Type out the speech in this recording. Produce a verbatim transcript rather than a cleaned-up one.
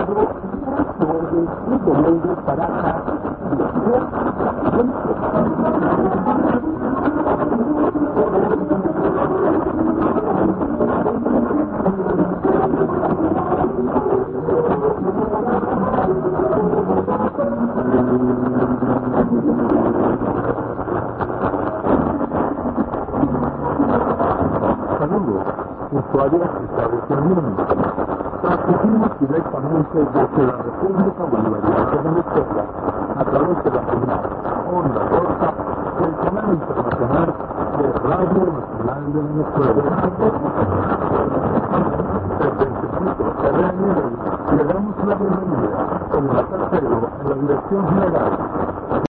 Todavía se estableció en Múnich. Transmitimos directamente desde la República Bolivariana de Venezuela a través de la señal Onda Corta del canal internacional de Radio Nacional de Venezuela. Desde el Instituto R N L le damos la bienvenida, como la tercero en la dirección general.